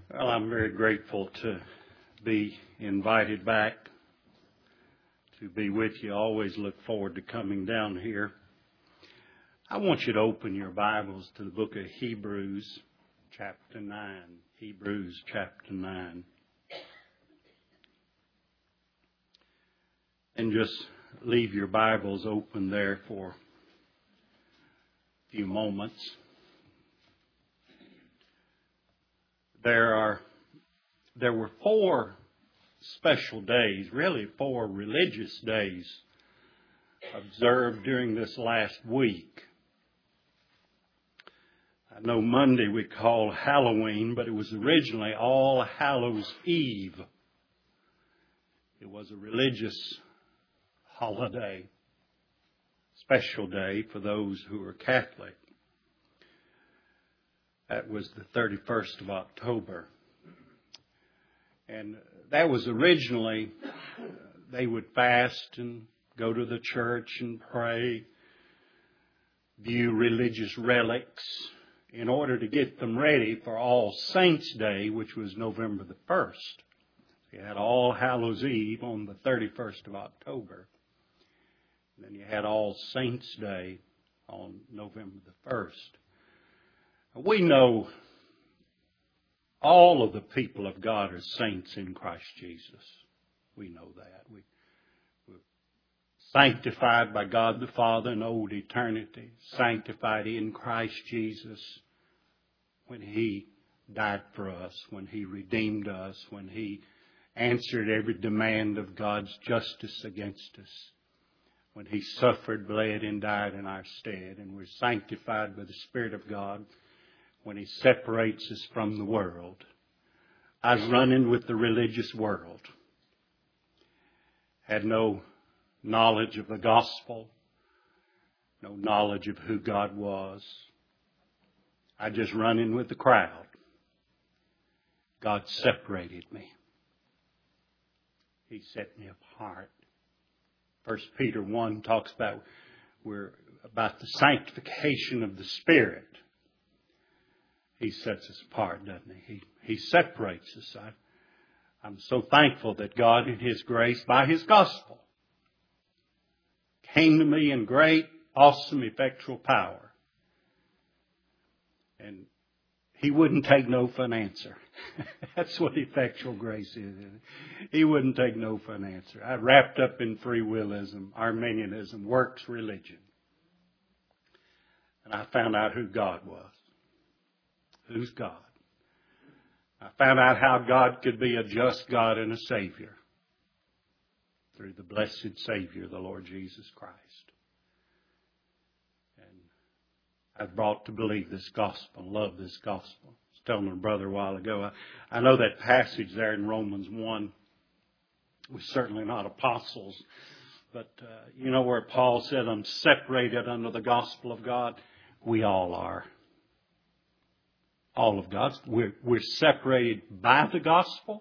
Well, I'm very grateful to be invited back to be with you. I always look forward to coming down here. I want you to open your Bibles to the book of Hebrews, chapter 9. Hebrews, chapter 9. And just leave your Bibles open there for a few moments. There were 4 special days, really 4 religious days observed during this last week. I know Monday we call Halloween, but it was originally All Hallows Eve. It was a religious holiday, special day for those who were Catholic. That was the 31st of October. And that was originally, they would fast and go to the church and pray, view religious relics in order to get them ready for All Saints' Day, which was November the 1st. You had All Hallows Eve on the 31st of October. And then you had All Saints' Day on November the 1st. We know all of the people of God are saints in Christ Jesus. We know that. We're sanctified by God the Father in old eternity, sanctified in Christ Jesus when He died for us, when He redeemed us, when He answered every demand of God's justice against us, when He suffered, bled, and died in our stead. And we're sanctified by the Spirit of God when He separates us from the world. I was running with the religious world. Had no knowledge of the gospel, no knowledge of who God was. I just run in with the crowd. God separated me. He set me apart. 1 Peter 1 talks about the sanctification of the Spirit. He sets us apart, doesn't He? He separates us. I'm so thankful that God in His grace, by His gospel, came to me in great, awesome, effectual power. And He wouldn't take no for an answer. That's what effectual grace is. He wouldn't take no for an answer. I wrapped up in free willism, Arminianism, works religion. And I found out who God was. Who's God? I found out how God could be a just God and a Savior through the blessed Savior, the Lord Jesus Christ. And I've brought to believe this gospel, love this gospel. I was telling my brother a while ago, I know that passage there in Romans 1 was certainly not apostles, but you know where Paul said, I'm separated under the gospel of God? We all are. All of God's. We're separated by the gospel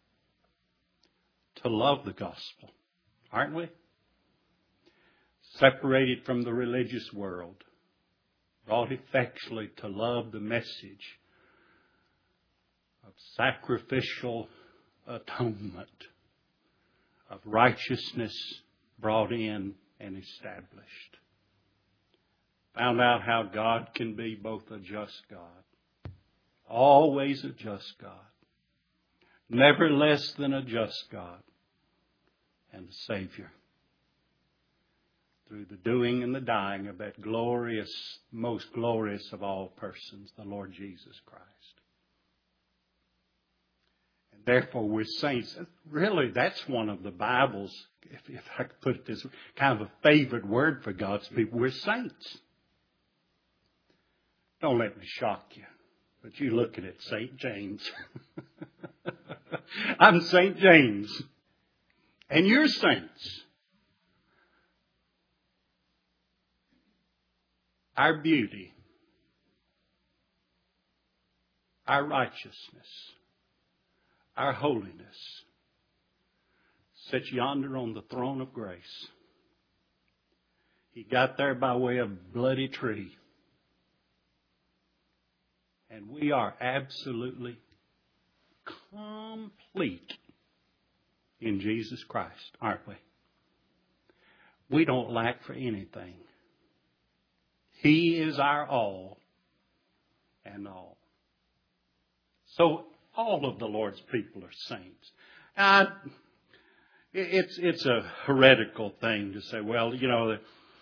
to love the gospel, aren't we? Separated from the religious world, brought effectually to love the message of sacrificial atonement, of righteousness brought in and established. Found out how God can be both a just God, always a just God, never less than a just God, and a Savior. Through the doing and the dying of that glorious, most glorious of all persons, the Lord Jesus Christ. And therefore we're saints. Really, that's one of the Bible's, if I could put it this way, kind of a favorite word for God's people. We're saints. Don't let me shock you. But you look at it, St. James. I'm St. James. And you're saints. Our beauty, our righteousness, our holiness sits yonder on the throne of grace. He got there by way of bloody tree. And we are absolutely complete in Jesus Christ, aren't we? We don't lack for anything. He is our all and all. So all of the Lord's people are saints. It's a heretical thing to say, well, you know,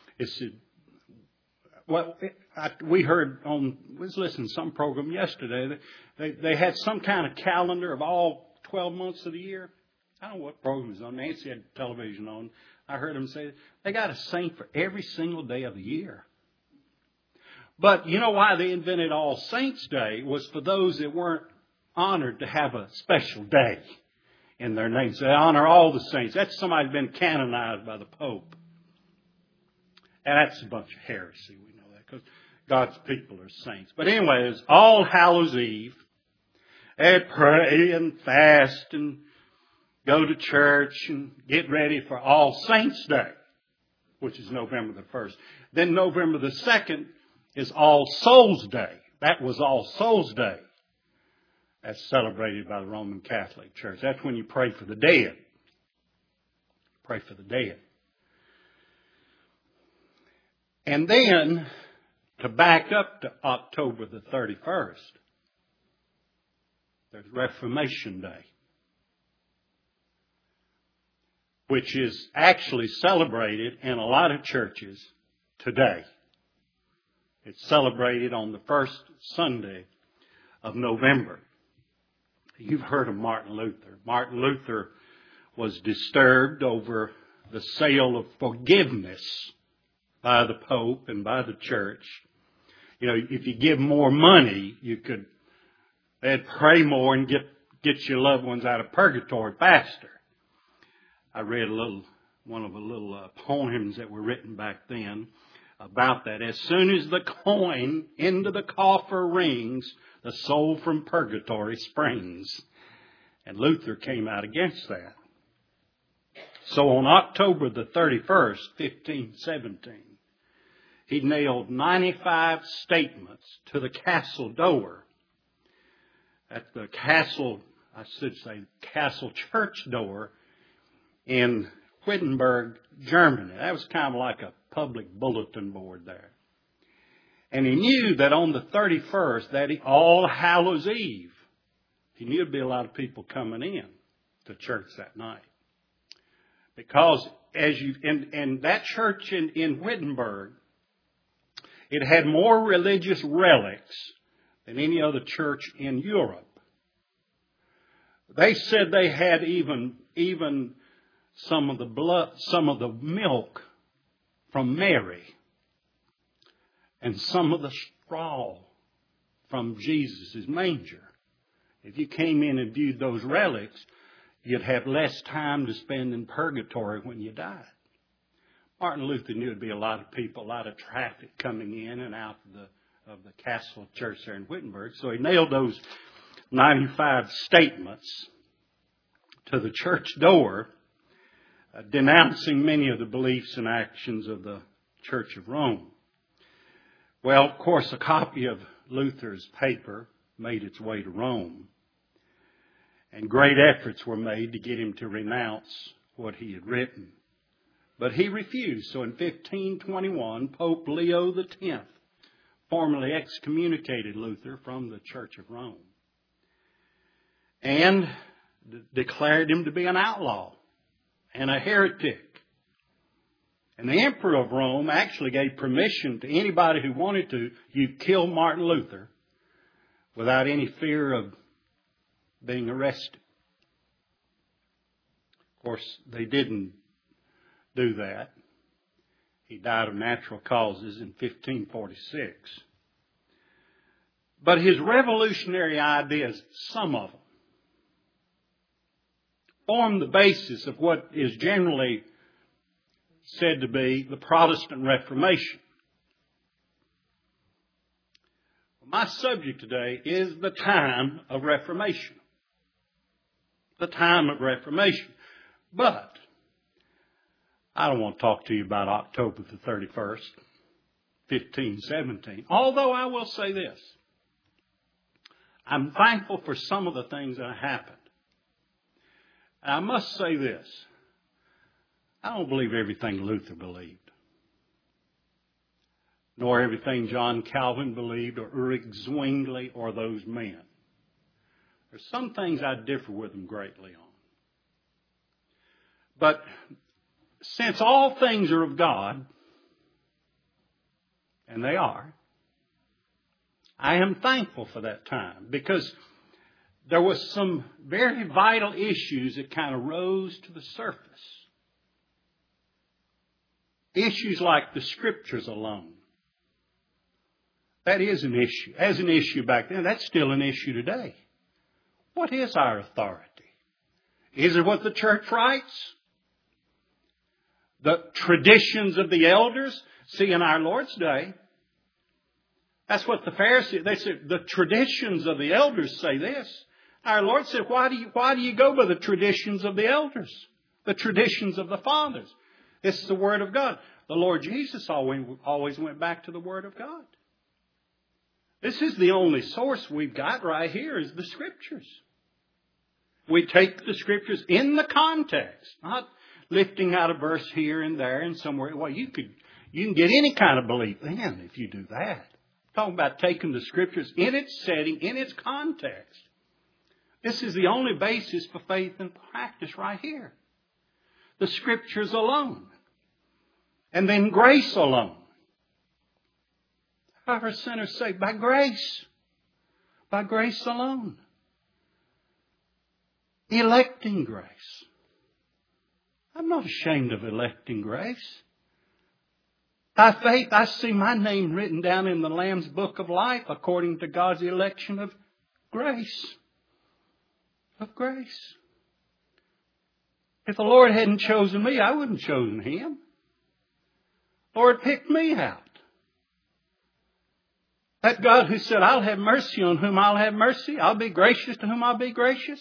we was listening to some program yesterday. They had some kind of calendar of all 12 months of the year. I don't know what program was on. Nancy had television on. I heard them say they got a saint for every single day of the year. But you know why they invented All Saints Day was for those that weren't honored to have a special day in their names. They honor all the saints. That's somebody who's been canonized by the Pope. And that's a bunch of heresy. We know that because God's people are saints. But anyway, it's All Hallows Eve. They pray and fast and go to church and get ready for All Saints Day, which is November the 1st. Then November the 2nd is All Souls Day. That was All Souls Day. That's celebrated by the Roman Catholic Church. That's when you pray for the dead. Pray for the dead. And then, to back up to October the 31st, there's Reformation Day, which is actually celebrated in a lot of churches today. It's celebrated on the first Sunday of November. You've heard of Martin Luther. Martin Luther was disturbed over the sale of forgiveness by the Pope and by the church. You know, if you give more money, they'd pray more and get your loved ones out of purgatory faster. I read one of the little poems that were written back then about that. As soon as the coin into the coffer rings, the soul from purgatory springs. And Luther came out against that. So on October the 31st, 1517, he nailed 95 statements to the castle door. At the castle, castle church door in Wittenberg, Germany. That was kind of like a public bulletin board there. And he knew that on the 31st, that All Hallows Eve, he knew there'd be a lot of people coming in to church that night. Because in that church in Wittenberg, it had more religious relics than any other church in Europe. They said they had even some of the milk from Mary, and some of the straw from Jesus' manger. If you came in and viewed those relics, you'd have less time to spend in purgatory when you died. Martin Luther knew there'd be a lot of people, a lot of traffic coming in and out of the castle church there in Wittenberg. So he nailed those 95 statements to the church door, denouncing many of the beliefs and actions of the Church of Rome. Well, of course, a copy of Luther's paper made its way to Rome, and great efforts were made to get him to renounce what he had written. But he refused. So in 1521, Pope Leo X formally excommunicated Luther from the Church of Rome and declared him to be an outlaw and a heretic. And the Emperor of Rome actually gave permission to anybody who wanted to, you kill Martin Luther without any fear of being arrested. Of course, they didn't do that. He died of natural causes in 1546. But his revolutionary ideas, some of them, form the basis of what is generally said to be the Protestant Reformation. My subject today is the time of Reformation. The time of Reformation. But I don't want to talk to you about October the 31st, 1517. Although I will say this. I'm thankful for some of the things that happened. And I must say this. I don't believe everything Luther believed. Nor everything John Calvin believed, or Ulrich Zwingli, or those men. There's some things I differ with them greatly on. But since all things are of God, and they are, I am thankful for that time, because there was some very vital issues that kind of rose to the surface. Issues like the Scriptures alone. That is an issue. As an issue back then, that's still an issue today. What is our authority? Is it what the church writes? The traditions of the elders? See, in our Lord's day, that's what the Pharisees, they said, the traditions of the elders say this. Our Lord said, why do you go by the traditions of the elders? The traditions of the fathers. This is the Word of God. The Lord Jesus always went back to the Word of God. This is the only source we've got right here is the Scriptures. We take the Scriptures in the context, not lifting out a verse here and there and somewhere. Well, you can get any kind of belief then if you do that. I'm talking about taking the Scriptures in its setting, in its context. This is the only basis for faith and practice right here. The Scriptures alone. And then grace alone. However, sinners say, by grace. By grace alone. Electing grace. I'm not ashamed of electing grace. By faith, I see my name written down in the Lamb's Book of Life according to God's election of grace. Of grace. If the Lord hadn't chosen me, I wouldn't have chosen Him. The Lord picked me out. That God who said, I'll have mercy on whom I'll have mercy. I'll be gracious to whom I'll be gracious.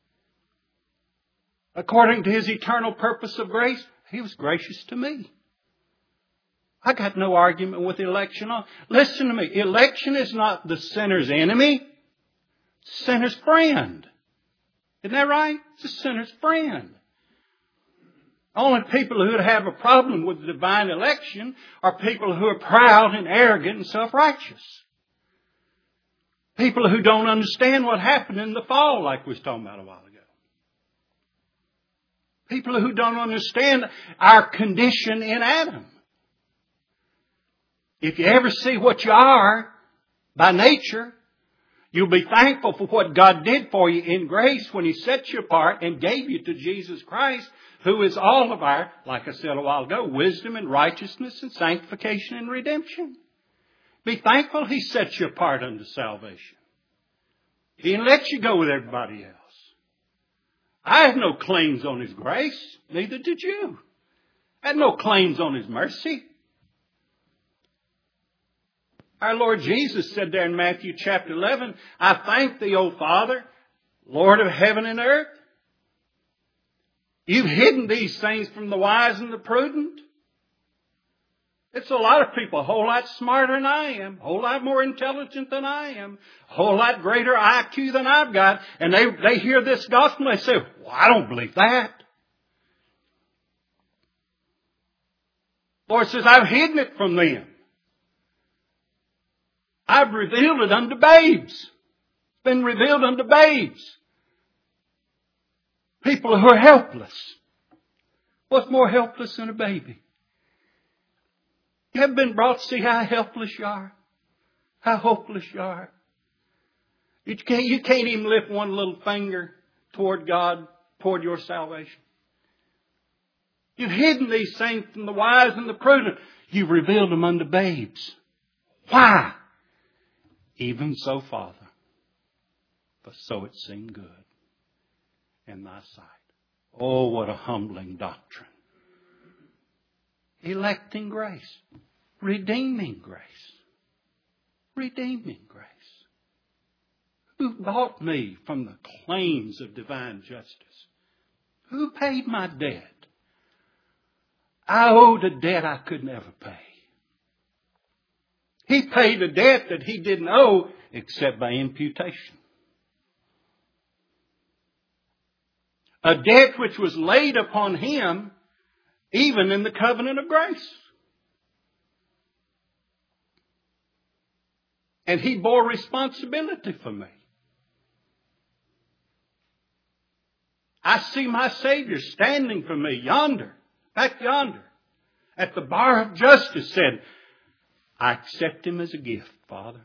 According to His eternal purpose of grace, He was gracious to me. I got no argument with election. Listen to me. Election is not the sinner's enemy. It's the sinner's friend. Isn't that right? It's the sinner's friend. Only people who would have a problem with the divine election are people who are proud and arrogant and self-righteous. People who don't understand what happened in the fall, like we was talking about a while ago. People who don't understand our condition in Adam. If you ever see what you are by nature, you'll be thankful for what God did for you in grace when He set you apart and gave you to Jesus Christ, who is all of our, like I said a while ago, wisdom and righteousness and sanctification and redemption. Be thankful He set you apart unto salvation. He didn't let you go with everybody else. I had no claims on His grace. Neither did you. I had no claims on His mercy. Our Lord Jesus said there in Matthew chapter 11, I thank Thee, O Father, Lord of heaven and earth. You've hidden these things from the wise and the prudent. It's a lot of people a whole lot smarter than I am, a whole lot more intelligent than I am, a whole lot greater IQ than I've got. And they hear this gospel and they say, well, I don't believe that. Lord says, I've hidden it from them. I've revealed it unto babes. It's been revealed unto babes. People who are helpless. What's more helpless than a baby? You ever been brought to see how helpless you are? How hopeless you are? You can't even lift one little finger toward God, toward your salvation. You've hidden these things from the wise and the prudent. You've revealed them unto babes. Why? Even so, Father, for so it seemed good in Thy sight. Oh, what a humbling doctrine. Electing grace. Redeeming grace. Redeeming grace. Who bought me from the claims of divine justice? Who paid my debt? I owed a debt I could never pay. He paid a debt that He didn't owe except by imputation. A debt which was laid upon Him even in the covenant of grace. And He bore responsibility for me. I see my Savior standing for me yonder, back yonder, at the bar of justice, said, I accept Him as a gift, Father.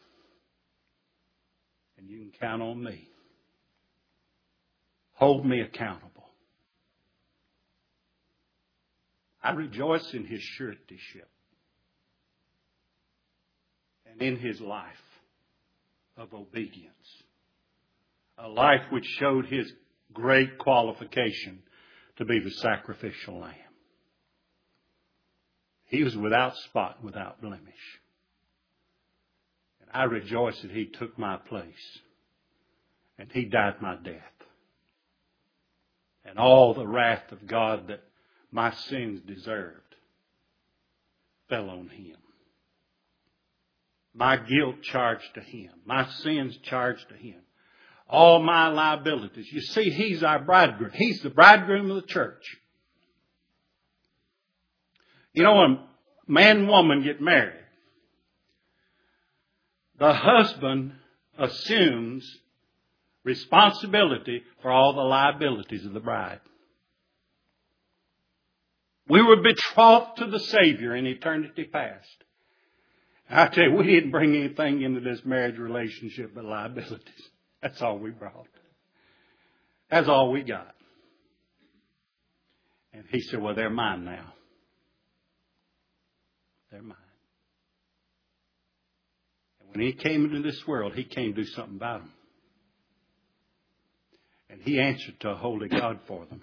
And you can count on me. Hold me accountable. I rejoice in His suretyship and in His life of obedience. A life which showed His great qualification to be the sacrificial lamb. He was without spot, without blemish. And I rejoice that He took my place. And He died my death. And all the wrath of God that my sins deserved fell on Him. My guilt charged to Him. My sins charged to Him. All my liabilities. You see, He's our bridegroom. He's the bridegroom of the church. You know, when man and woman get married, the husband assumes responsibility for all the liabilities of the bride. We were betrothed to the Savior in eternity past. I tell you, we didn't bring anything into this marriage relationship but liabilities. That's all we brought. That's all we got. And He said, well, they're mine now. They're mine. And when He came into this world, He came to do something about them. And He answered to a holy God for them.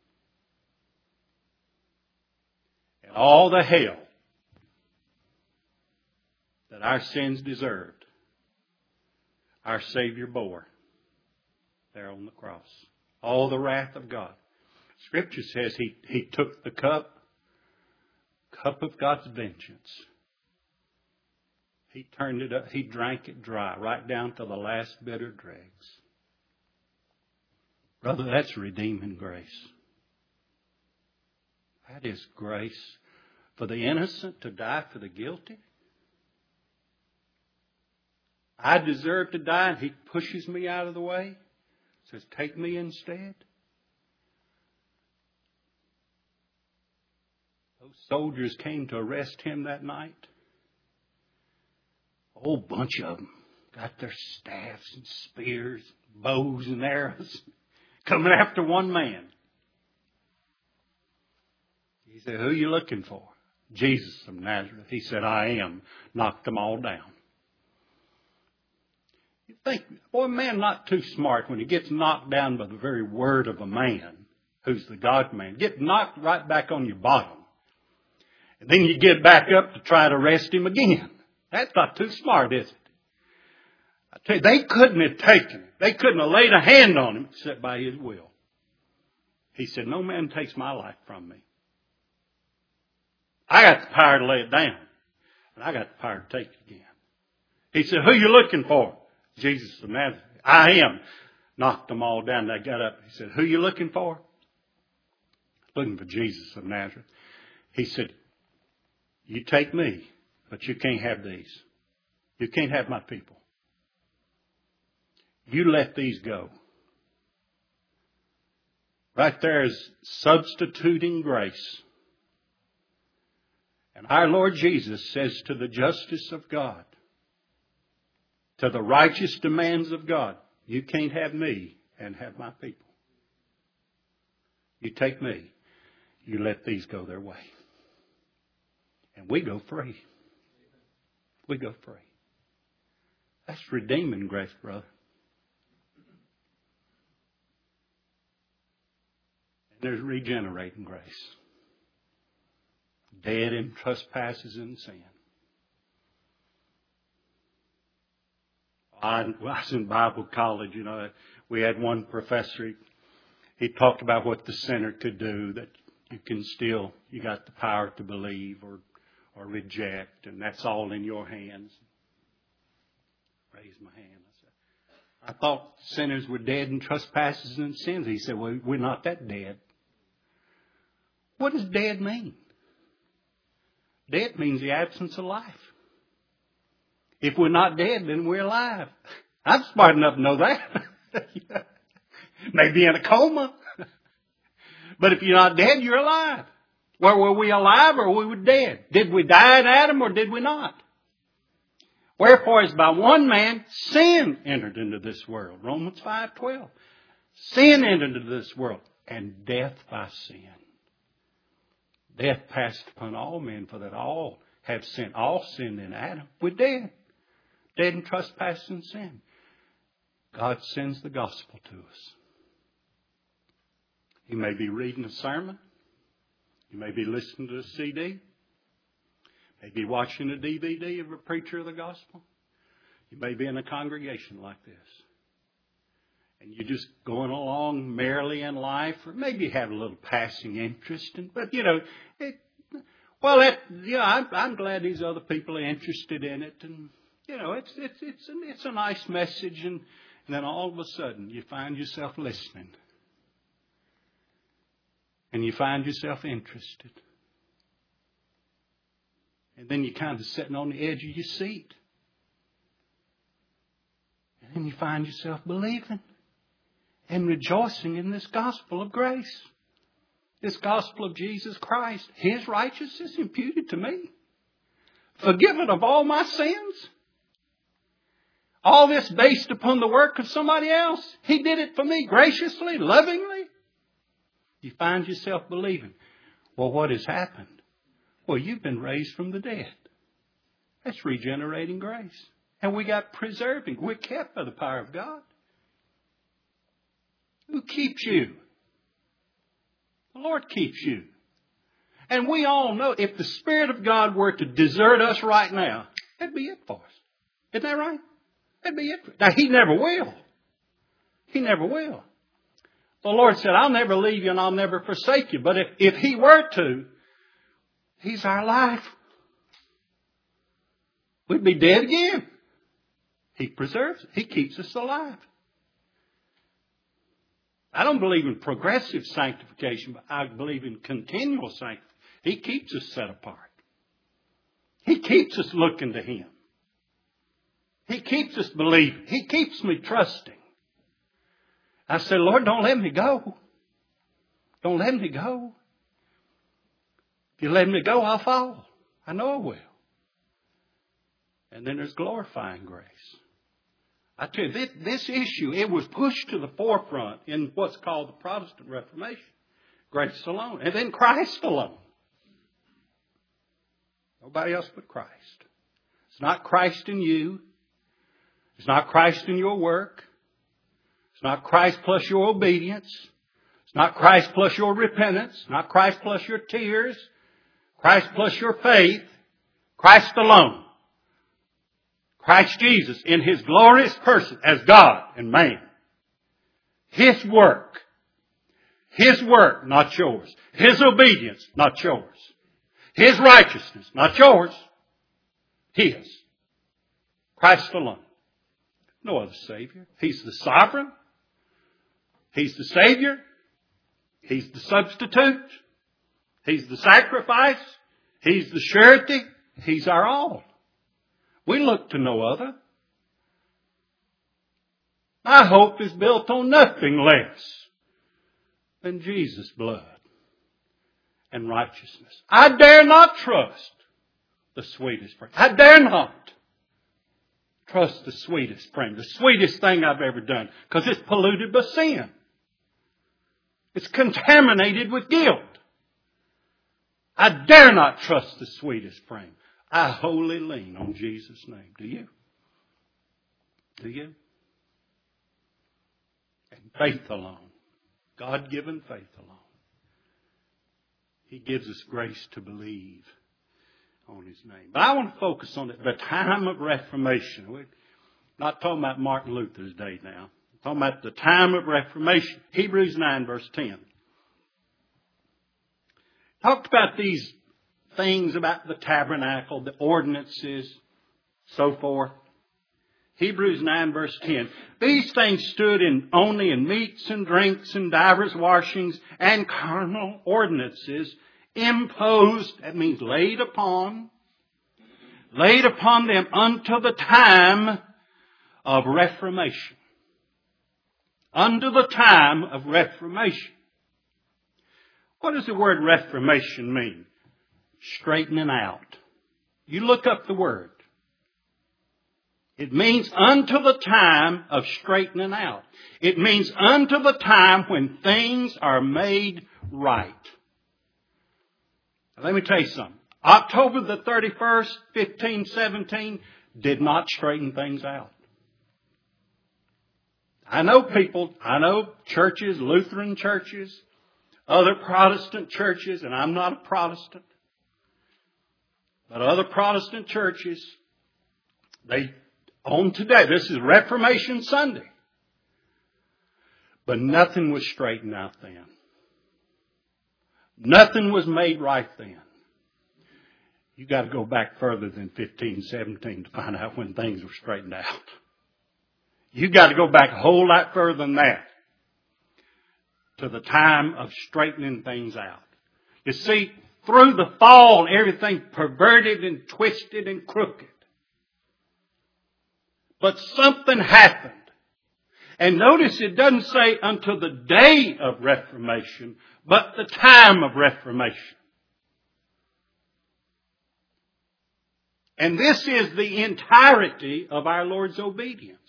And all the hell that our sins deserved, our Savior bore there on the cross. All the wrath of God. Scripture says He took the cup of God's vengeance. He turned it up. He drank it dry, right down to the last bitter dregs. Brother, that's redeeming grace. That is grace for the innocent to die for the guilty. I deserve to die, and He pushes me out of the way. Says, take me instead. Those soldiers came to arrest Him that night. A whole bunch of them got their staffs and spears, bows and arrows, coming after one man. He said, who are you looking for? Jesus of Nazareth. He said, I am. Knocked them all down. You think, boy, a man not too smart when he gets knocked down by the very word of a man who's the God-man. Get knocked right back on your bottom. And then you get back up to try to arrest him again. That's not too smart, is it? I tell you, they couldn't have taken him. They couldn't have laid a hand on him except by His will. He said, no man takes my life from me. I got the power to lay it down. And I got the power to take it again. He said, who are you looking for? Jesus of Nazareth. I am. Knocked them all down. They got up. He said, who are you looking for? Looking for Jesus of Nazareth. He said, you take me, but you can't have these. You can't have my people. You let these go. Right there is substituting grace. And our Lord Jesus says to the justice of God, to the righteous demands of God, you can't have me and have my people. You take me, you let these go their way. And we go free. We go free. That's redeeming grace, brother. And there's regenerating grace. Dead in trespasses and sin. I was in Bible college, we had one professor, he talked about what the sinner could do, that you got the power to believe or reject, and that's all in your hands. Raised my hand. I thought sinners were dead in trespasses and sins. He said, well, we're not that dead. What does dead mean? Dead means the absence of life. If we're not dead, then we're alive. I'm smart enough to know that. Maybe in a coma. But if you're not dead, you're alive. Well, were we alive or were we dead? Did we die in Adam or did we not? Wherefore, as by one man, sin entered into this world. Romans 5:12. Sin entered into this world, and death by sin. Death passed upon all men, for that all have sinned. All sinned in Adam. We're dead. Dead in trespass and sin. God sends the gospel to us. You may be reading a sermon. You may be listening to a CD. Maybe watching a DVD of a preacher of the gospel. You may be in a congregation like this. And you're just going along merrily in life, or maybe have a little passing interest. But, I'm glad these other people are interested in it. And, it's a nice message. And then all of a sudden, you find yourself listening. And you find yourself interested. And then you're kind of sitting on the edge of your seat. And then you find yourself believing and rejoicing in this gospel of grace. This gospel of Jesus Christ. His righteousness imputed to me. Forgiven of all my sins. All this based upon the work of somebody else. He did it for me graciously, lovingly. You find yourself believing. Well, what has happened? Well, you've been raised from the dead. That's regenerating grace. And we got preserving. We're kept by the power of God. Who keeps you? The Lord keeps you. And we all know if the Spirit of God were to desert us right now, that'd be it for us. Isn't that right? That'd be it. Now, He never will. He never will. The Lord said, I'll never leave you and I'll never forsake you. But if He were to, He's our life. We'd be dead again. He preserves it. He keeps us alive. I don't believe in progressive sanctification, but I believe in continual sanctification. He keeps us set apart. He keeps us looking to Him. He keeps us believing. He keeps me trusting. I said, Lord, don't let me go. Don't let me go. If you let me go, I'll fall. I know I will. And then there's glorifying grace. I tell you, this issue, it was pushed to the forefront in what's called the Protestant Reformation. Grace alone. And then Christ alone. Nobody else but Christ. It's not Christ in you. It's not Christ in your work. It's not Christ plus your obedience. It's not Christ plus your repentance. Not Christ plus your tears. Christ plus your faith. Christ alone. Christ Jesus in His glorious person as God and man. His work. His work, not yours. His obedience, not yours. His righteousness, not yours. His. Christ alone. No other Savior. He's the sovereign. He's the Savior. He's the substitute. He's the sacrifice. He's the surety. He's our all. We look to no other. My hope is built on nothing less than Jesus' blood and righteousness. I dare not trust the sweetest frame. I dare not trust the sweetest frame, the sweetest thing I've ever done, because it's polluted by sin. It's contaminated with guilt. I dare not trust the sweetest frame. I wholly lean on Jesus' name. Do you? Do you? And faith alone. God-given faith alone. He gives us grace to believe on His name. But I want to focus on the time of Reformation. We're not talking about Martin Luther's day now. We're talking about the time of Reformation. Hebrews 9 verse 10. Talked about these things about the tabernacle, the ordinances, so forth. Hebrews 9 verse 10. These things stood only in meats and drinks and divers washings and carnal ordinances imposed, that means laid upon them unto the time of Reformation. Unto the time of Reformation. What does the word Reformation mean? Straightening out. You look up the word. It means unto the time of straightening out. It means unto the time when things are made right. Now, let me tell you something. October the 31st, 1517 did not straighten things out. I know churches, Lutheran churches, other Protestant churches, and I'm not a Protestant, but other Protestant churches, on today, this is Reformation Sunday, but nothing was straightened out then. Nothing was made right then. You got to go back further than 1517 to find out when things were straightened out. You got to go back a whole lot further than that to the time of straightening things out. You see, through the fall, everything perverted and twisted and crooked. But something happened. And notice it doesn't say until the day of Reformation, but the time of Reformation. And this is the entirety of our Lord's obedience,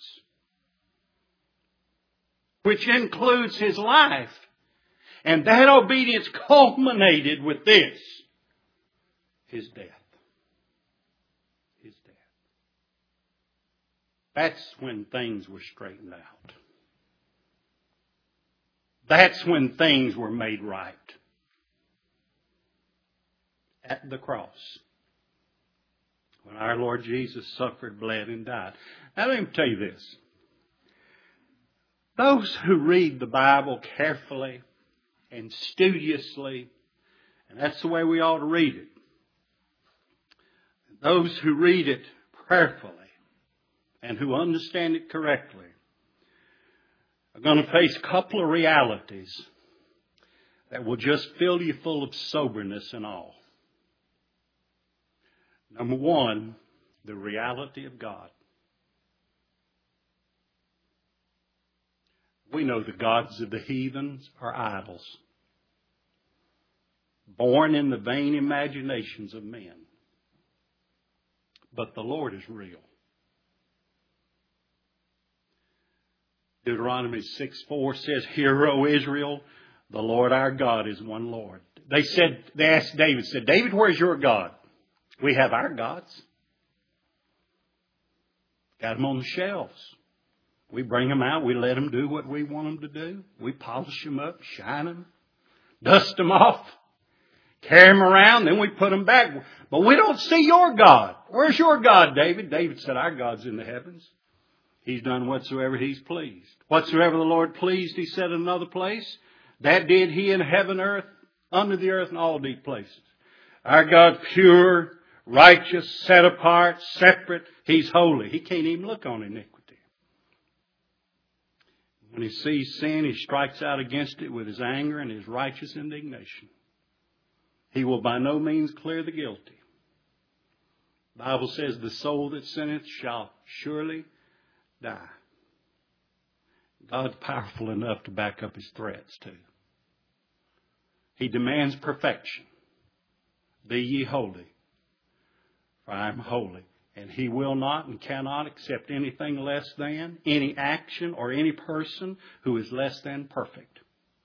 which includes His life. And that obedience culminated with this, His death. His death. That's when things were straightened out. That's when things were made right. At the cross. When our Lord Jesus suffered, bled, and died. Now let me tell you this. Those who read the Bible carefully and studiously, and that's the way we ought to read it. Those who read it prayerfully and who understand it correctly are going to face a couple of realities that will just fill you full of soberness and awe. Number one, the reality of God. We know the gods of the heathens are idols, born in the vain imaginations of men. But the Lord is real. Deuteronomy 6:4 says, "Hear, O Israel, the Lord our God is one Lord." They asked David, "David, where's your God?" We have our gods. Got them on the shelves. We bring them out. We let them do what we want them to do. We polish them up, shine them, dust them off, carry them around, then we put them back. But we don't see your God. Where's your God, David? David said, "Our God's in the heavens. He's done whatsoever He's pleased. Whatsoever the Lord pleased," He said in another place, "that did He in heaven, earth, under the earth, and all deep places." Our God's pure, righteous, set apart, separate. He's holy. He can't even look on iniquity. When He sees sin, He strikes out against it with His anger and His righteous indignation. He will by no means clear the guilty. The Bible says, "The soul that sinneth shall surely die." God's powerful enough to back up His threats too. He demands perfection. "Be ye holy, for I am holy." And He will not and cannot accept anything less than, any action or any person who is less than perfect.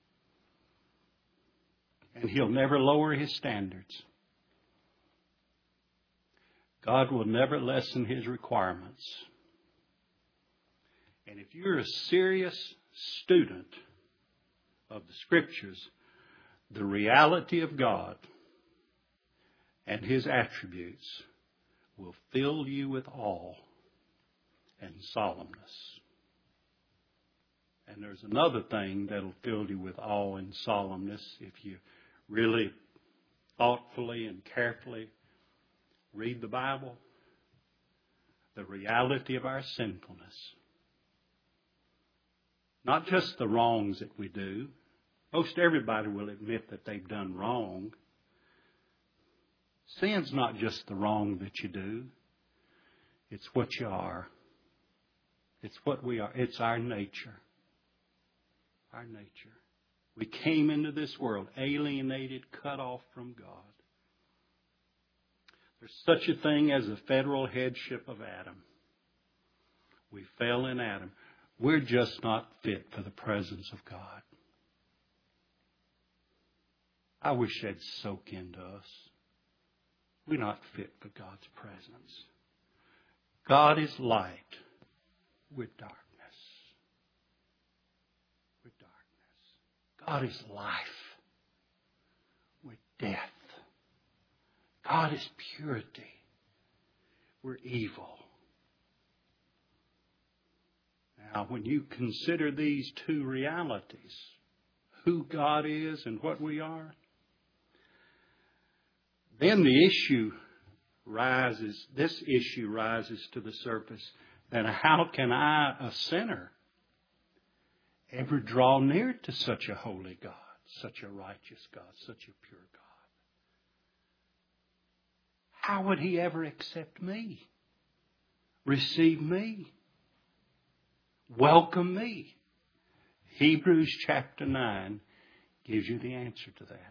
And He'll never lower His standards. God will never lessen His requirements. And if you're a serious student of the Scriptures, the reality of God and His attributes will fill you with awe and solemnness. And there's another thing that'll fill you with awe and solemnness if you really thoughtfully and carefully read the Bible. the reality of our sinfulness. Not just the wrongs that we do. Most everybody will admit that they've done wrong. Sin's not just the wrong that you do. It's what you are. It's what we are. It's our nature. Our nature. We came into this world alienated, cut off from God. There's such a thing as the federal headship of Adam. We fell in Adam. We're just not fit for the presence of God. I wish that'd soak into us. We're not fit for God's presence. God is light with darkness. With darkness. God is life with death. God is purity. We're evil. Now, when you consider these two realities, who God is and what we are, then the issue rises, this issue rises to the surface. Then how can I, a sinner, ever draw near to such a holy God, such a righteous God, such a pure God? How would He ever accept me, receive me, welcome me? Hebrews chapter 9 gives you the answer to that.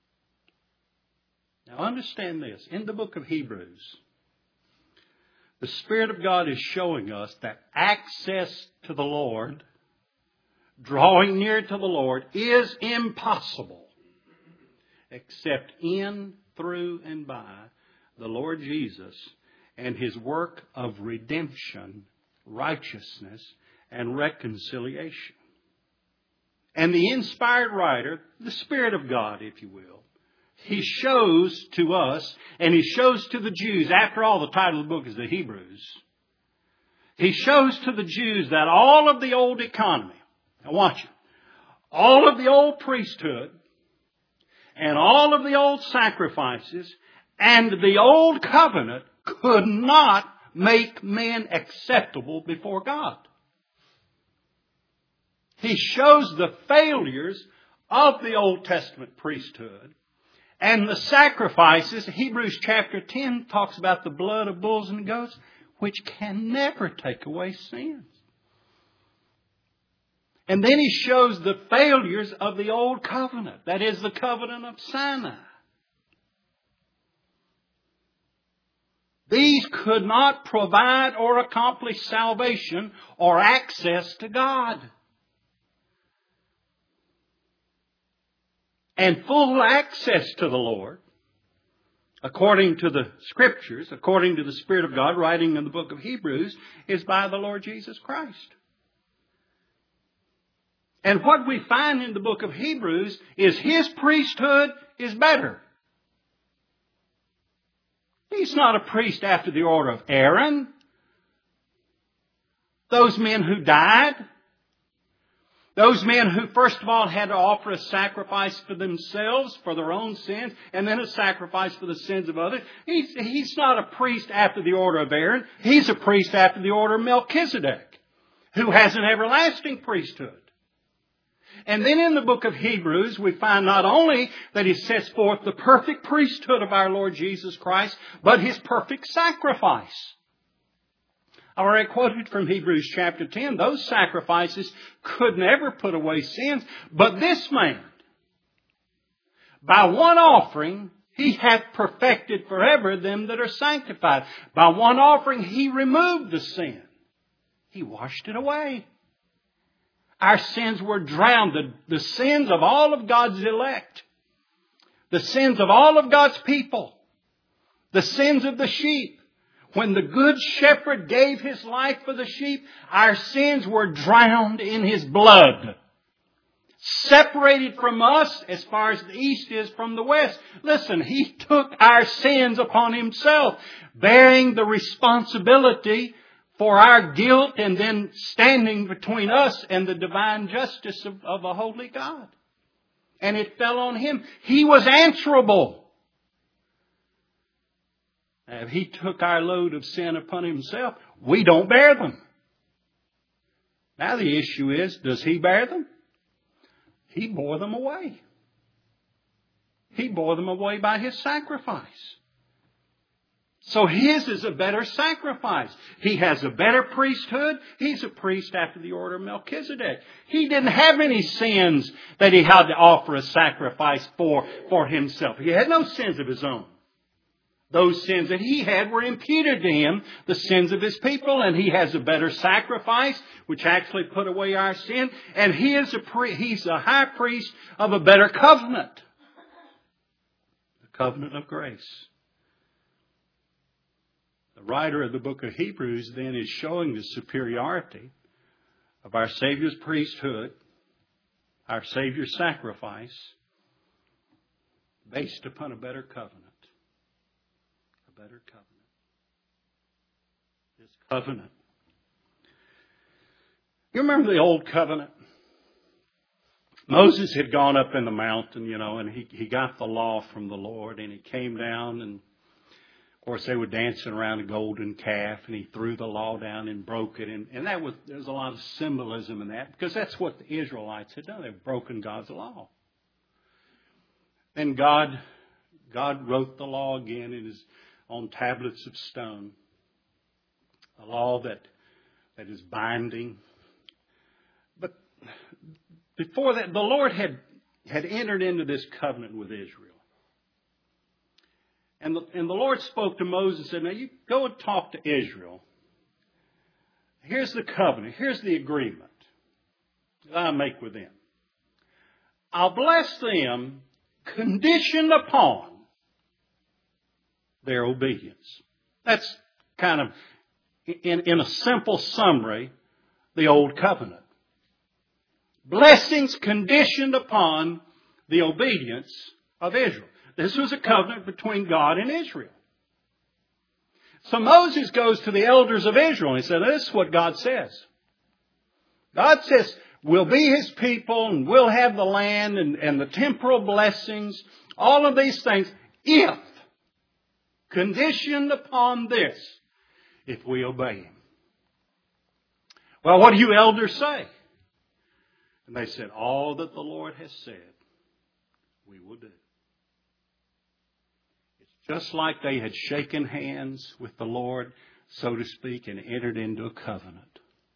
Now understand this. In the book of Hebrews, the Spirit of God is showing us that access to the Lord, drawing near to the Lord, is impossible except in, through, and by the Lord Jesus and His work of redemption, righteousness, and reconciliation. And the inspired writer, the Spirit of God, if you will, He shows to us, and He shows to the Jews, after all, the title of the book is the Hebrews. He shows to the Jews that all of the old economy, now watch it, all of the old priesthood, and all of the old sacrifices, and the old covenant could not make men acceptable before God. He shows the failures of the Old Testament priesthood and the sacrifices. Hebrews chapter 10 talks about the blood of bulls and goats, which can never take away sins. And then he shows the failures of the old covenant. That is the covenant of Sinai. These could not provide or accomplish salvation or access to God. And full access to the Lord, according to the Scriptures, according to the Spirit of God writing in the book of Hebrews, is by the Lord Jesus Christ. And what we find in the book of Hebrews is His priesthood is better. He's not a priest after the order of Aaron. Those men who died. Those men who first of all had to offer a sacrifice for themselves, for their own sins, and then a sacrifice for the sins of others. He's not a priest after the order of Aaron. He's a priest after the order of Melchizedek, who has an everlasting priesthood. And then in the book of Hebrews, we find not only that he sets forth the perfect priesthood of our Lord Jesus Christ, but His perfect sacrifice. I already quoted from Hebrews chapter 10. Those sacrifices could never put away sins. But this man, by one offering, He hath perfected forever them that are sanctified. By one offering, He removed the sin. He washed it away. Our sins were drowned. The sins of all of God's elect. The sins of all of God's people. The sins of the sheep. When the good shepherd gave His life for the sheep, our sins were drowned in His blood. Separated from us as far as the east is from the west. Listen, He took our sins upon Himself, bearing the responsibility for our guilt and then standing between us and the divine justice of a holy God. And it fell on Him. He was answerable. If He took our load of sin upon Himself, we don't bear them. Now the issue is, does He bear them? He bore them away. He bore them away by His sacrifice. So His is a better sacrifice. He has a better priesthood. He's a priest after the order of Melchizedek. He didn't have any sins that He had to offer a sacrifice for Himself. He had no sins of His own. Those sins that He had were imputed to Him, the sins of His people, and He has a better sacrifice, which actually put away our sin. And He's a high priest of a better covenant. The covenant of grace. The writer of the book of Hebrews then is showing the superiority of our Savior's priesthood, our Savior's sacrifice, based upon a better covenant. A better covenant. This covenant. You remember the old covenant? Moses had gone up in the mountain, and he got the law from the Lord, and he came down, and of course they were dancing around a golden calf, and he threw the law down and broke it, and there's a lot of symbolism in that, because that's what the Israelites had done. They've broken God's law. And God wrote the law again on tablets of stone, a law that is binding. But before that, the Lord had entered into this covenant with Israel. And the Lord spoke to Moses and said, now you go and talk to Israel. Here's the covenant. Here's the agreement that I make with them. I'll bless them conditioned upon their obedience. That's kind of, in a simple summary, the old covenant. Blessings conditioned upon the obedience of Israel. This was a covenant between God and Israel. So Moses goes to the elders of Israel and he said, this is what God says. God says, we'll be His people and we'll have the land and the temporal blessings, all of these things, if conditioned upon this, if we obey Him. Well, what do you elders say? And they said, all that the Lord has said, we will do. It's just like they had shaken hands with the Lord, so to speak, and entered into a covenant.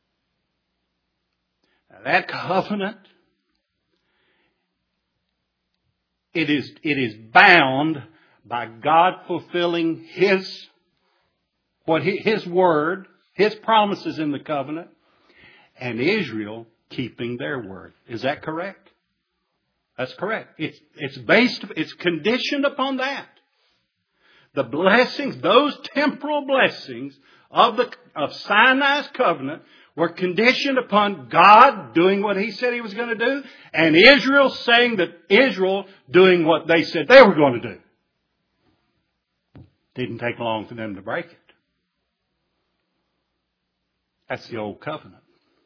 Now, that covenant, it is bound by God fulfilling His word, His promises in the covenant, and Israel keeping their word. Is that correct? That's correct. It's conditioned upon that. The blessings, those temporal blessings of Sinai's covenant were conditioned upon God doing what He said He was going to do, and Israel saying that Israel doing what they said they were going to do. Didn't take long for them to break it. That's the old covenant.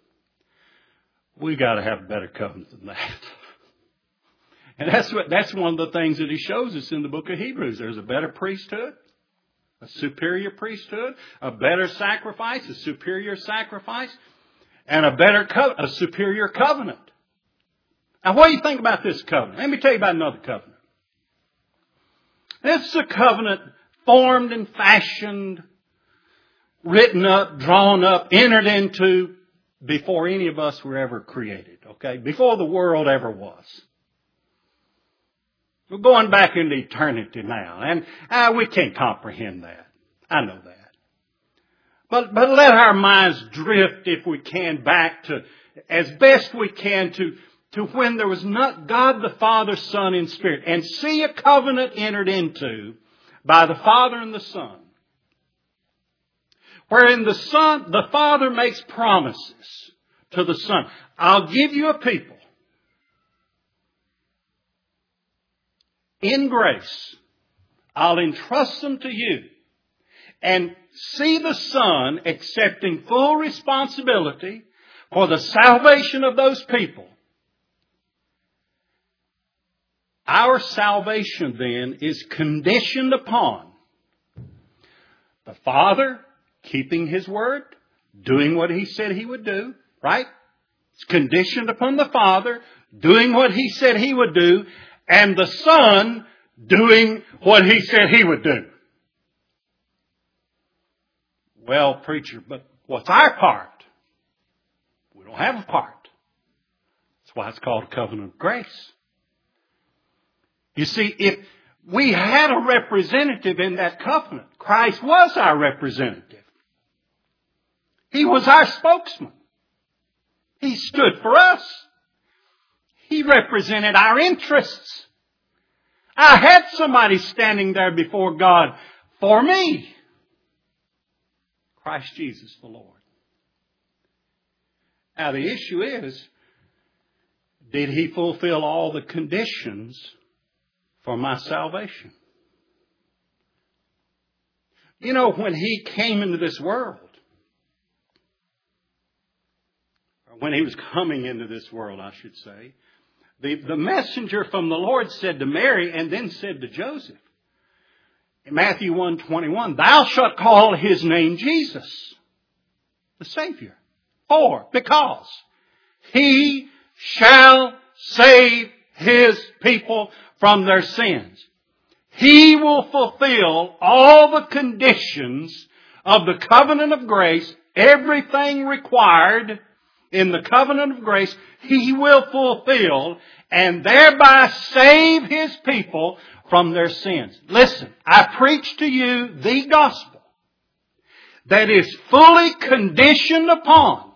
We got to have a better covenant than that. And that's one of the things that He shows us in the book of Hebrews. There's a better priesthood, a superior priesthood, a better sacrifice, a superior sacrifice, and a superior covenant. Now, what do you think about this covenant? Let me tell you about another covenant. This is a covenant formed and fashioned, written up, drawn up, entered into before any of us were ever created, okay? Before the world ever was. We're going back into eternity now, and we can't comprehend that. I know that. But let our minds drift, if we can, back to, as best we can, to when there was not God the Father, Son, and Spirit, and see a covenant entered into by the Father and the Son, wherein the Father makes promises to the Son. I'll give you a people in grace. I'll entrust them to you. And see the Son accepting full responsibility for the salvation of those people. Our salvation then is conditioned upon The Father keeping His word, doing what He said He would do, right? It's conditioned upon the Father doing what He said He would do, and the Son doing what He said He would do. Well, preacher, but what's our part? We don't have a part. That's why it's called a covenant of grace. You see, if we had a representative in that covenant, Christ was our representative. He was our spokesman. He stood for us. He represented our interests. I had somebody standing there before God for me. Christ Jesus the Lord. Now the issue is, did He fulfill all the conditions for my salvation? You know, when He came into this world, or when He was coming into this world, I should say, the messenger from the Lord said to Mary and then said to Joseph, in Matthew 1:21, "Thou shalt call His name Jesus, the Savior. Because He shall save His people from their sins." He will fulfill all the conditions of the covenant of grace, everything required in the covenant of grace, He will fulfill and thereby save His people from their sins. Listen, I preach to you the gospel that is fully conditioned upon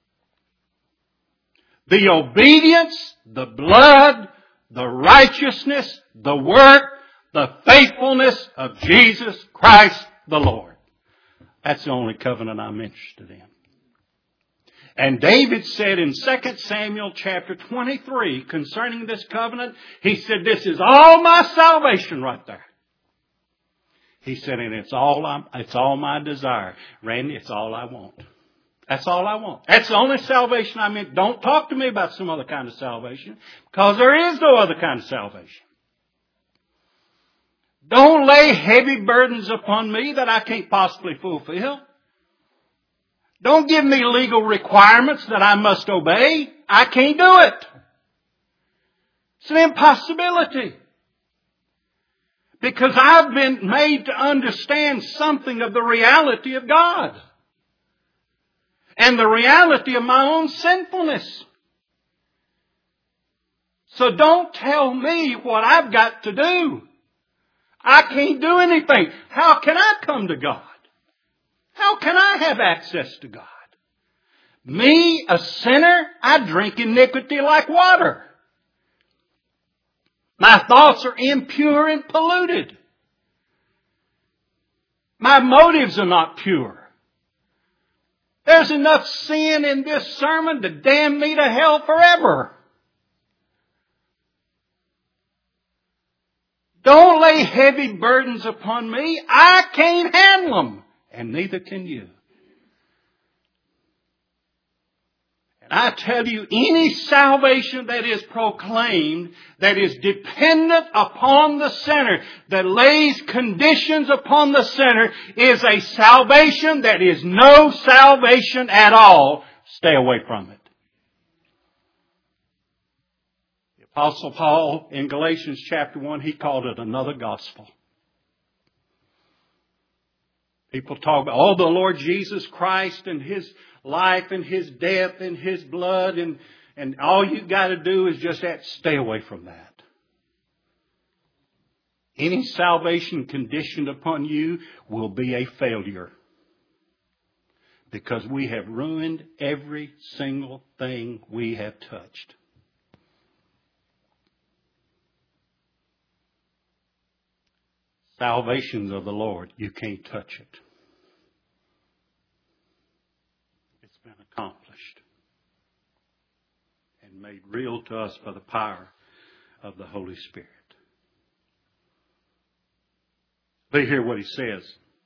the obedience, the blood, the righteousness, the work, the faithfulness of Jesus Christ the Lord. That's the only covenant I'm interested in. And David said in 2 Samuel chapter 23 concerning this covenant, he said, "This is all my salvation right there." He said, and it's all my desire. Randy, it's all I want. That's all I want. That's the only salvation I'm in. Don't talk to me about some other kind of salvation, because there is no other kind of salvation. Don't lay heavy burdens upon me that I can't possibly fulfill. Don't give me legal requirements that I must obey. I can't do it. It's an impossibility. Because I've been made to understand something of the reality of God. And the reality of my own sinfulness. So don't tell me what I've got to do. I can't do anything. How can I come to God? How can I have access to God? Me, a sinner, I drink iniquity like water. My thoughts are impure and polluted. My motives are not pure. There's enough sin in this sermon to damn me to hell forever. Don't lay heavy burdens upon me. I can't handle them. And neither can you. And I tell you, any salvation that is proclaimed, that is dependent upon the sinner, that lays conditions upon the sinner, is a salvation that is no salvation at all. Stay away from it. The Apostle Paul in Galatians chapter 1, he called it another gospel. People talk about, the Lord Jesus Christ and His life and His death and His blood and all you got to do is just stay away from that. Any salvation conditioned upon you will be a failure. Because we have ruined every single thing we have touched. Salvation's of the Lord. You can't touch it. It's been accomplished and made real to us by the power of the Holy Spirit. But hear what he says.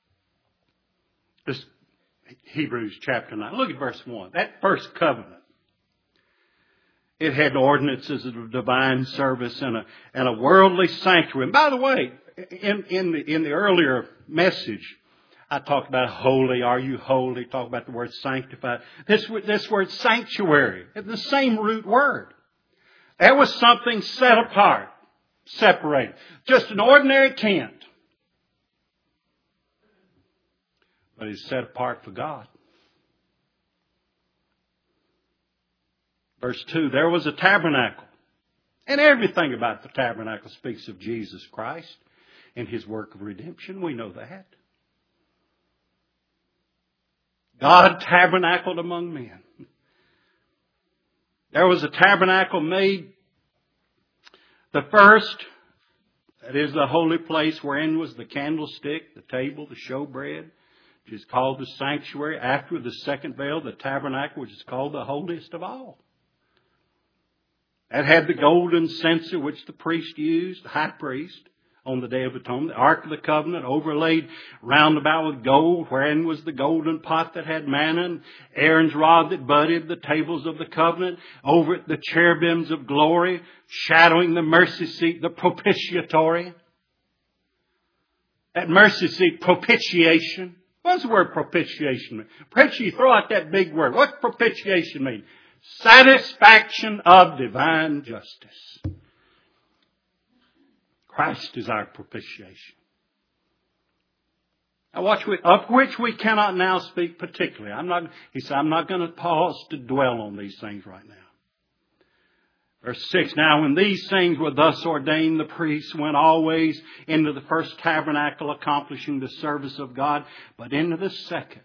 This Hebrews chapter 9. Look at verse 1. That first covenant. It had ordinances of divine service and a worldly sanctuary. And by the way, in the earlier message, I talked about holy. Are you holy? Talk about the word sanctified. This word sanctuary, it's the same root word. There was something set apart, separated. Just an ordinary tent. But it's set apart for God. Verse 2, there was a tabernacle. And everything about the tabernacle speaks of Jesus Christ and His work of redemption. We know that. God tabernacled among men. There was a tabernacle made, the first, that is the holy place wherein was the candlestick, the table, the showbread, which is called the sanctuary. After the second veil, the tabernacle, which is called the holiest of all. That had the golden censer which the priest used, the high priest, on the Day of Atonement. The Ark of the Covenant overlaid round about with gold, wherein was the golden pot that had manna, and Aaron's rod that budded, the tables of the covenant, over it the cherubims of glory, shadowing the mercy seat, the propitiatory. That mercy seat, propitiation. What does the word propitiation mean? Perhaps you throw out that big word. What's propitiation mean? Satisfaction of divine justice. Christ is our propitiation. Now watch, of which we cannot now speak particularly. He said, I'm not going to pause to dwell on these things right now. Verse 6, now when these things were thus ordained, the priests went always into the first tabernacle, accomplishing the service of God, but into the second,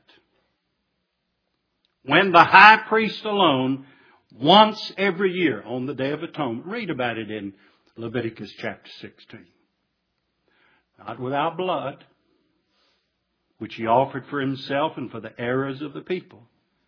when the high priest alone, once every year on the Day of Atonement. Read about it in Leviticus chapter 16. Not without blood, which he offered for himself and for the errors of the people.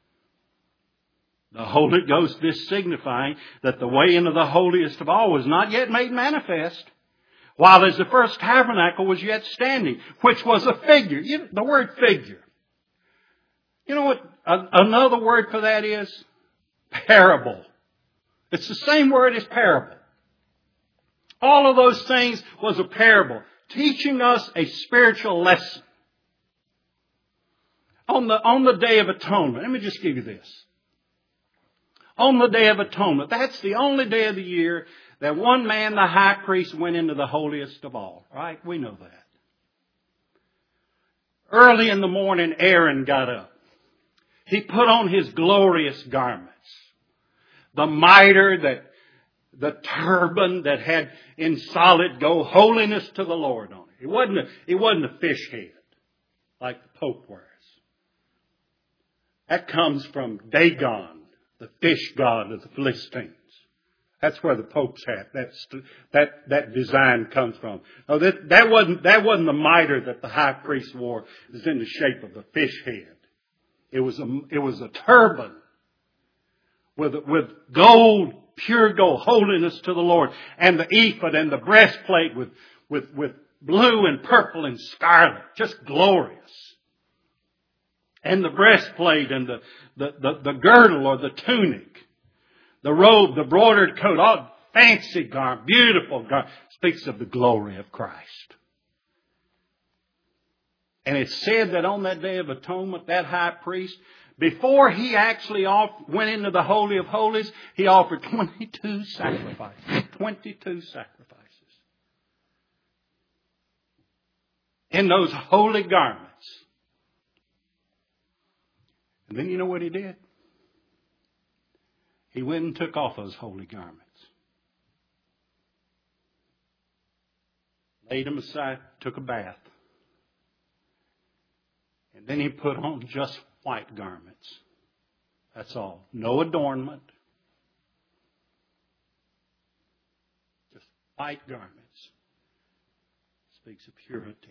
The Holy Ghost, this signifying that the way into the holiest of all was not yet made manifest, while as the first tabernacle was yet standing, which was a figure. The word figure. You know what another word for that is? Parable. It's the same word as parable. All of those things was a parable, teaching us a spiritual lesson. On the Day of Atonement, let me just give you this. On the Day of Atonement, that's the only day of the year that one man, the high priest, went into the holiest of all. Right? We know that. Early in the morning, Aaron got up. He put on his glorious garments. The mitre, the turban that had in solid gold, holiness to the Lord on it. It wasn't a fish head like the Pope wears. That comes from Dagon, the fish god of the Philistines. That's where the Pope's hat, that design comes from. No, that wasn't the mitre that the high priest wore. It was in the shape of a fish head. It was a turban with gold, pure gold, holiness to the Lord, and the ephod and the breastplate with blue and purple and scarlet, just glorious. And the breastplate and the girdle or the tunic, the robe, the broidered coat, all fancy garment, beautiful garment, speaks of the glory of Christ. And it's said that on that Day of Atonement, that high priest, before he actually went into the Holy of Holies, he offered 22 sacrifices. 22 sacrifices. In those holy garments. And then you know what he did? He went and took off those holy garments. Laid them aside, took a bath. And then he put on just white garments. That's all. No adornment. Just white garments. Speaks of purity.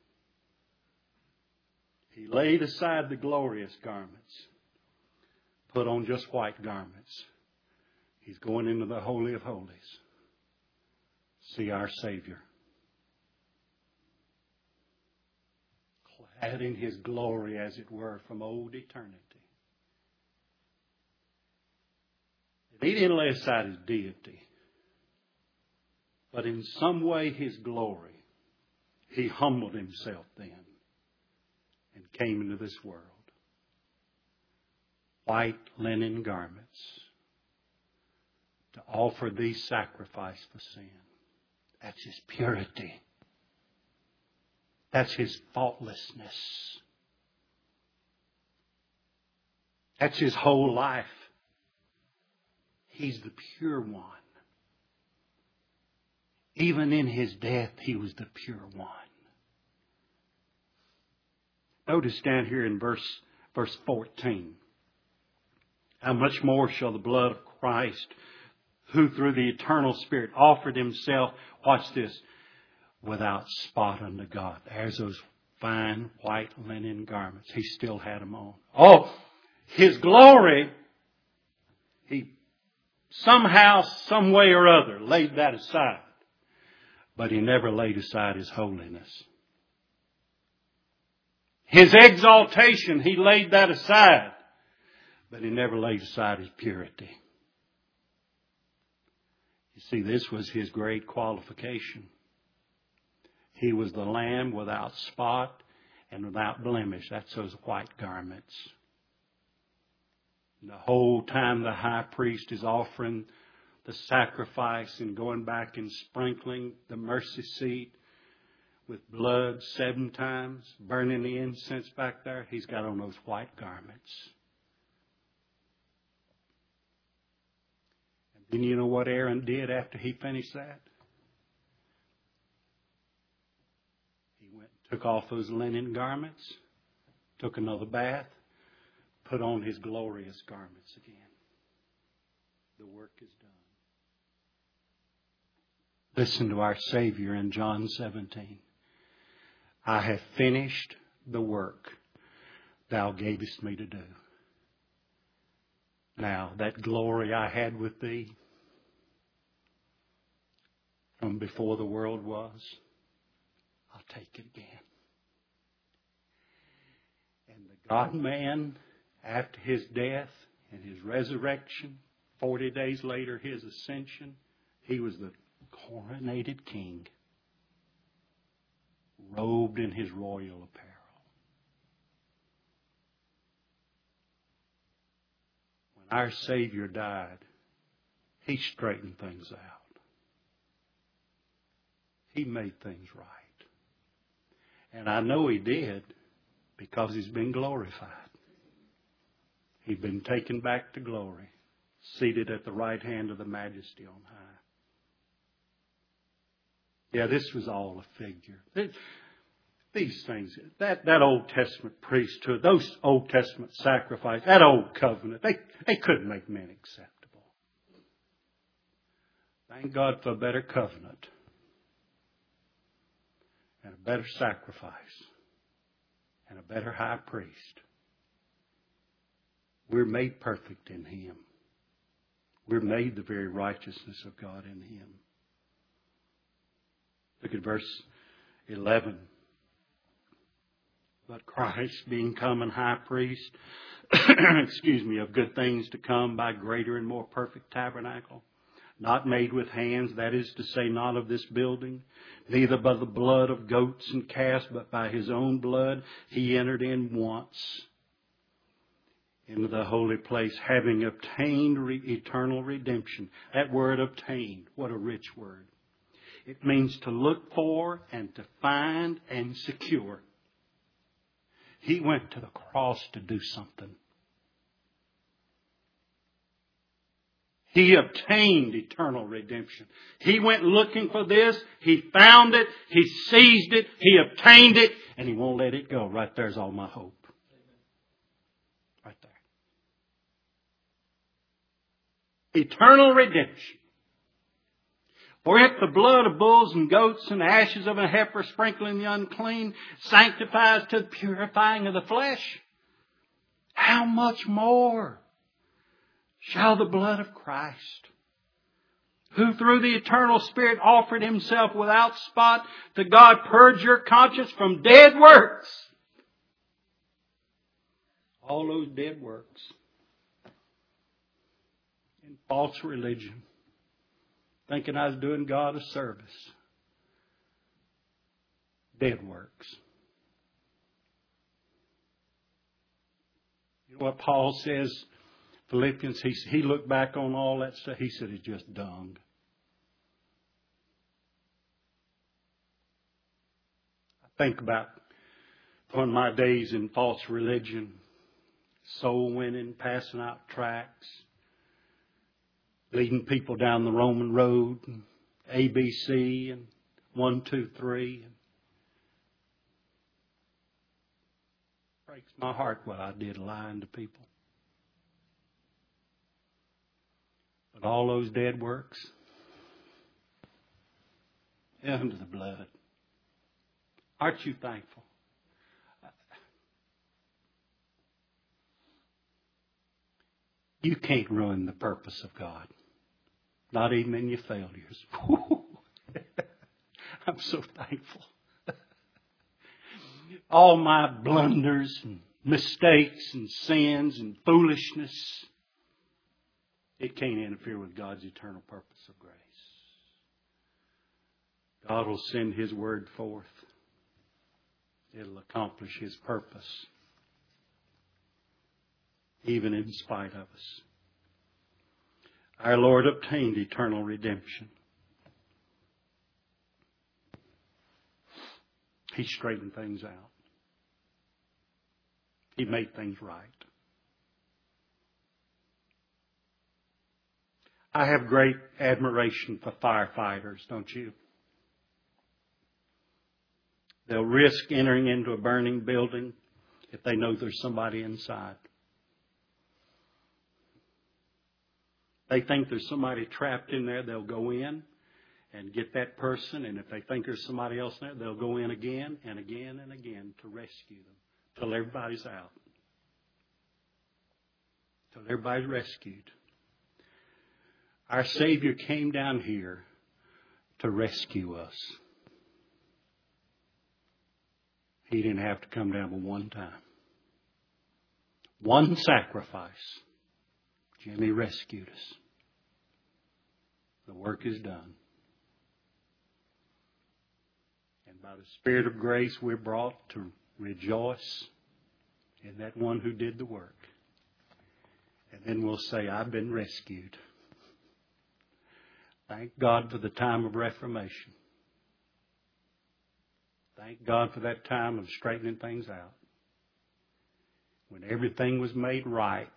He laid aside the glorious garments. Put on just white garments. He's going into the Holy of Holies. See our Savior. Clad in His glory, as it were, from old eternity. He didn't lay aside His deity. But in some way His glory. He humbled Himself then. and came into this world. White linen garments to offer thee sacrifice for sin. That's His purity. That's His faultlessness. That's His whole life. He's the pure one. Even in His death, He was the pure one. Notice down here in verse 14. How much more shall the blood of Christ, who through the eternal Spirit offered Himself, watch this, without spot unto God. There's those fine white linen garments. He still had them on. Oh, His glory, He somehow, some way or other laid that aside. But He never laid aside His holiness. His exaltation, He laid that aside. But He never laid aside His purity. You see, this was His great qualification. He was the Lamb without spot and without blemish. That's those white garments. And the whole time the high priest is offering the sacrifice and going back and sprinkling the mercy seat with blood 7 times, burning the incense back there, he's got on those white garments. And then you know what Aaron did after he finished that? He went and took off those linen garments, took another bath, put on his glorious garments again. The work is done. Listen to our Savior in John 17. I have finished the work thou gavest me to do. Now, that glory I had with thee from before the world was, I'll take it again. And the God-man, after His death and His resurrection, 40 days later His ascension, He was the coronated king, robed in His royal apparel. When our Savior died, He straightened things out. He made things right. And I know He did because He's been glorified. He's been taken back to glory, seated at the right hand of the Majesty on high. Yeah, this was all a figure. These things, that Old Testament priesthood, those Old Testament sacrifices, that old covenant, they couldn't make men acceptable. Thank God for a better covenant and a better sacrifice and a better high priest. We're made perfect in Him. We're made the very righteousness of God in Him. Look at verse 11. But Christ, being come and high priest, of good things to come by greater and more perfect tabernacle, not made with hands, that is to say, not of this building, neither by the blood of goats and calves, but by His own blood, He entered in once into the holy place, having obtained eternal redemption. That word obtained, what a rich word. It means to look for and to find and secure. He went to the cross to do something. He obtained eternal redemption. He went looking for this. He found it. He seized it. He obtained it. And He won't let it go. Right there's all my hope. Right there. Eternal redemption. For if the blood of bulls and goats and the ashes of a heifer sprinkling the unclean sanctifies to the purifying of the flesh, how much more shall the blood of Christ, who through the eternal Spirit offered Himself without spot to God, purge your conscience from dead works? All those dead works in false religion. Thinking I was doing God a service. Dead works. You know what Paul says, Philippians, he looked back on all that stuff. He said it's just dung. I think about one of my days in false religion, soul winning, passing out tracts, leading people down the Roman road, and ABC and 1, 2, 3. Breaks my heart what I did lying to people. But all those dead works, under the blood. Aren't you thankful? You can't ruin the purpose of God. Not even in your failures. I'm so thankful. All my blunders and mistakes and sins and foolishness, it can't interfere with God's eternal purpose of grace. God will send His word forth. It'll accomplish His purpose, even in spite of us. Our Lord obtained eternal redemption. He straightened things out. He made things right. I have great admiration for firefighters, don't you? They'll risk entering into a burning building if they know there's somebody inside. They think there's somebody trapped in there, they'll go in and get that person. And if they think there's somebody else in there, they'll go in again and again and again to rescue them till everybody's out. Till everybody's rescued. Our Savior came down here to rescue us. He didn't have to come down but one time. One sacrifice. Jimmy rescued us. The work is done. And by the Spirit of grace, we're brought to rejoice in that one who did the work. And then we'll say, I've been rescued. Thank God for the time of reformation. Thank God for that time of straightening things out. When everything was made right.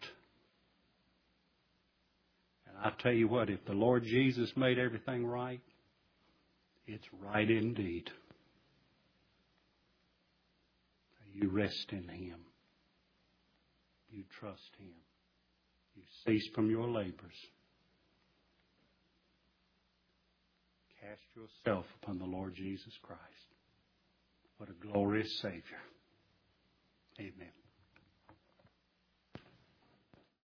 And I tell you what, if the Lord Jesus made everything right, it's right indeed. You rest in Him. You trust Him. You cease from your labors. Cast yourself upon the Lord Jesus Christ. What a glorious Savior. Amen.